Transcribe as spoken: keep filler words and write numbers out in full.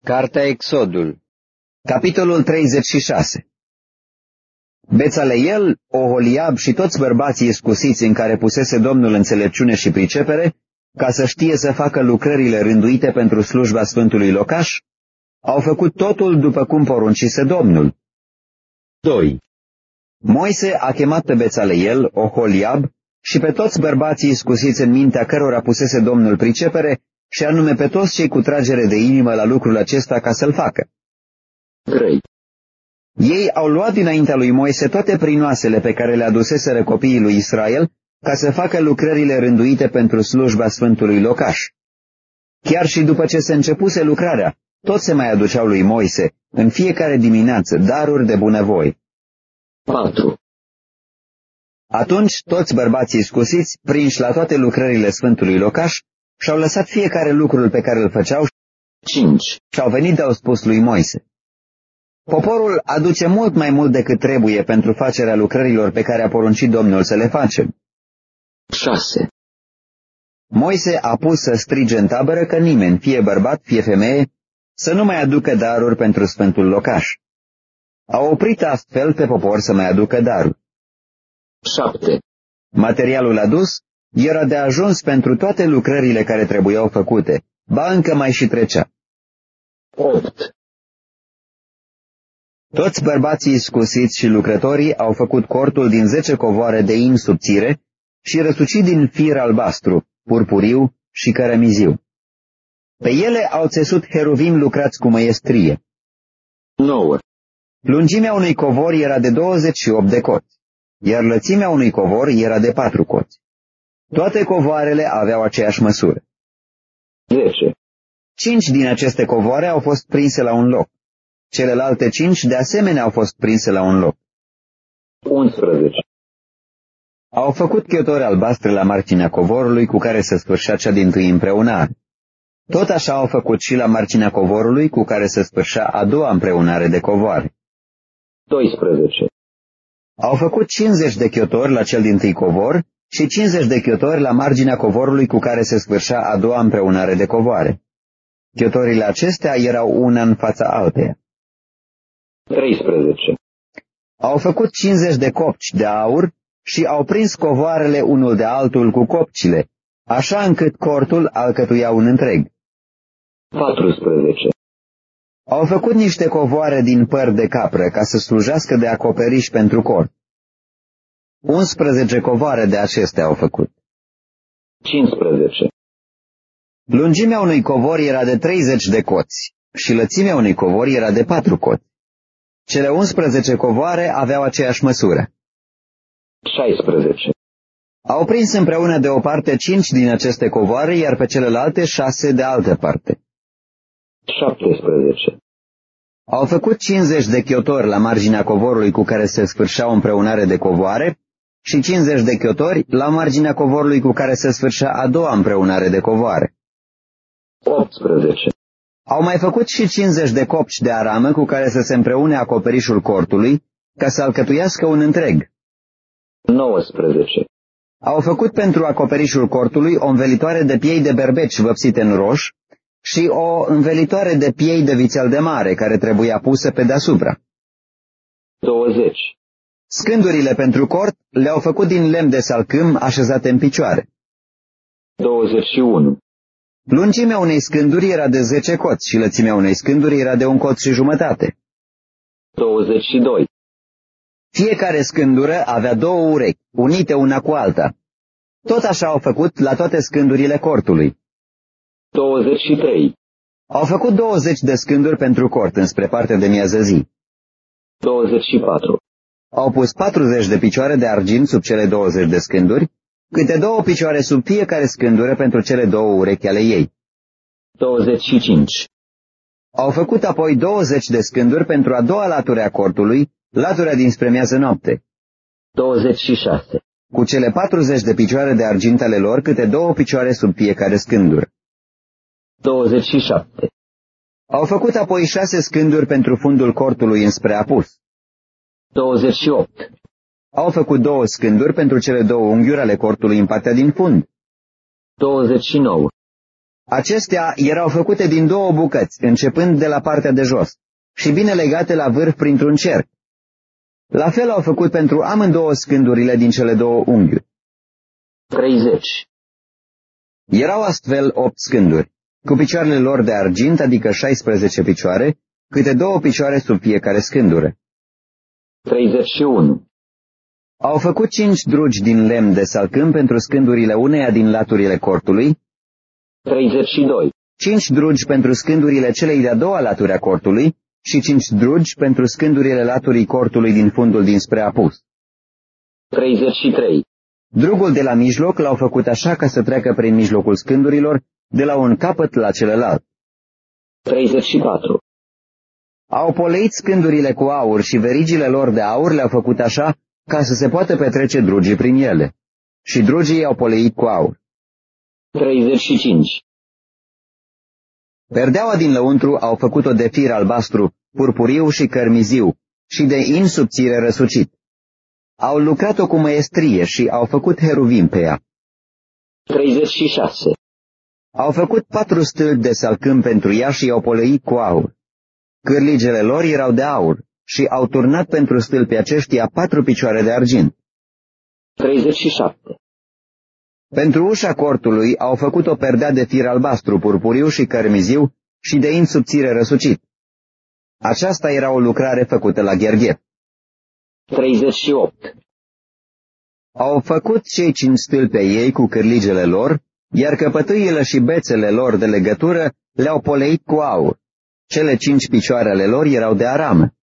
Cartea Exodul, capitolul treizeci și șase. Bețaleel, Oholiab și toți bărbații iscusiți în care pusese Domnul înțelepciune și pricepere, ca să știe să facă lucrările rânduite pentru slujba Sfântului Locaș, au făcut totul după cum poruncise Domnul. doi. Moise a chemat pe Bețaleel, Oholiab și pe toți bărbații iscusiți în mintea cărora pusese Domnul pricepere, și anume pe toți cei cu tragere de inimă la lucrul acesta ca să-l facă. trei. Ei au luat dinaintea lui Moise toate prinoasele pe care le aduseseră copiii lui Israel ca să facă lucrările rânduite pentru slujba Sfântului Locaș. Chiar și după ce se începuse lucrarea, toți se mai aduceau lui Moise în fiecare dimineață daruri de bunăvoie. patru. Atunci toți bărbații iscusiți, prinși la toate lucrările Sfântului Locaș, și-au lăsat fiecare lucrul pe care îl făceau cinci. și-au venit de-au spus lui Moise: poporul aduce mult mai mult decât trebuie pentru facerea lucrărilor pe care a poruncit Domnul să le facem. șase. Moise a pus să strige în tabără că nimeni, fie bărbat, fie femeie, să nu mai aducă daruri pentru Sfântul Locaș. A oprit astfel pe popor să mai aducă daruri. șapte. Materialul adus era de ajuns pentru toate lucrările care trebuiau făcute, ba încă mai și trecea. opt. Toți bărbații iscusiți și lucrătorii au făcut cortul din zece covoare de in subțire și răsucit din fir albastru, purpuriu și cărămiziu. Pe ele au țesut heruvim lucrați cu măiestrie. nouă. Lungimea unui covor era de douăzeci și opt de coți, iar lățimea unui covor era de patru coți. Toate covoarele aveau aceeași măsură. zece. Cinci din aceste covoare au fost prinse la un loc. Celelalte cinci de asemenea au fost prinse la un loc. unsprezece. Au făcut chiotori albastre la marginea covorului cu care se sfârșea cea dintâi împreunare. Tot așa au făcut și la marginea covorului cu care se sfârșea a doua împreunare de covoare. doisprezece. Au făcut cincizeci de chiotori la cel dintâi covor și cincizeci de chiotori la marginea covorului cu care se sfârșea a doua împreunare de covoare. Chiotorile acestea erau una în fața alteia. treisprezece. Au făcut cincizeci de copci de aur și au prins covoarele unul de altul cu copcile, așa încât cortul alcătuia un întreg. patrusprezece. Au făcut niște covoare din păr de capră ca să slujească de acoperiș pentru cort. unsprezece covoare de acestea au făcut. cincisprezece. Lungimea unui covor era de treizeci de coți și lățimea unui covor era de patru coți. Cele unsprezece covoare aveau aceeași măsură. șaisprezece. Au prins împreună de o parte cinci din aceste covoare, iar pe celelalte șase de altă parte. șaptesprezece. Au făcut cincizeci de chiotori la marginea covorului cu care se sfârșeau împreunare de covoare și cincizeci de chiotori la marginea covorului cu care se sfârșea a doua împreunare de covoare. optsprezece. Au mai făcut și cincizeci de copci de aramă cu care să se împreune acoperișul cortului, ca să alcătuiască un întreg. nouăsprezece. Au făcut pentru acoperișul cortului o învelitoare de piei de berbeci văpsite în roș și o învelitoare de piei de vițel de mare care trebuia pusă pe deasupra. douăzeci. Scândurile pentru cort le-au făcut din lemn de salcâm așezate în picioare. douăzeci și unu. Lungimea unei scânduri era de zece coți și lățimea unei scânduri era de un cot și jumătate. douăzeci și doi. Fiecare scândură avea două urechi, unite una cu alta. Tot așa au făcut la toate scândurile cortului. douăzeci și trei. Au făcut douăzeci de scânduri pentru cort înspre partea de miază zi. douăzeci și patru. Au pus patruzeci de picioare de argint sub cele douăzeci de scânduri, câte două picioare sub fiecare scândură pentru cele două urechi ale ei. douăzeci și cinci. Au făcut apoi douăzeci de scânduri pentru a doua latură a cortului, latura dinspre miază noapte. douăzeci și șase. Cu cele patruzeci de picioare de argint ale lor, câte două picioare sub fiecare scândură. douăzeci și șapte. Au făcut apoi șase scânduri pentru fundul cortului înspre apus. douăzeci și opt. Au făcut două scânduri pentru cele două unghiuri ale cortului în partea din fund. douăzeci și nouă. Acestea erau făcute din două bucăți, începând de la partea de jos, și bine legate la vârf printr-un cerc. La fel au făcut pentru amândouă scândurile din cele două unghiuri. treizeci. Erau astfel opt scânduri, cu picioarele lor de argint, adică șaisprezece picioare, câte două picioare sub fiecare scândură. treizeci și unu. Au făcut cinci drugi din lemn de salcâm pentru scândurile uneia din laturile cortului, treizeci și doi. cinci drugi pentru scândurile celei de-a doua laturi a cortului și cinci drugi pentru scândurile laturii cortului din fundul dinspre apus. treizeci și trei. Drugul de la mijloc l-au făcut așa ca să treacă prin mijlocul scândurilor, de la un capăt la celălalt. treizeci și patru. Au poleit scândurile cu aur și verigile lor de aur le-au făcut așa ca să se poată petrece drugii prin ele. Și drugii au poleit cu aur. treizeci și cinci. Perdeaua din lăuntru au făcut-o de fir albastru, purpuriu și cărmiziu și de in subțire răsucit. Au lucrat-o cu măestrie și au făcut heruvim pe ea. treizeci și șase. Au făcut patru stâlpi de salcâm pentru ea și i-au poleit cu aur. Cârligele lor erau de aur și au turnat pentru stâlpii aceștia patru picioare de argint. treizeci și șapte. Pentru ușa cortului au făcut o perdea de fir albastru, purpuriu și cărmiziu și de in subțire răsucit. Aceasta era o lucrare făcută la gherghef. treizeci și opt. Au făcut cei cinci stâlpi ai ei cu cârligele lor, iar căpătâiele și bețele lor de legătură le-au poleit cu aur. Cele cinci picioare ale lor erau de aramă.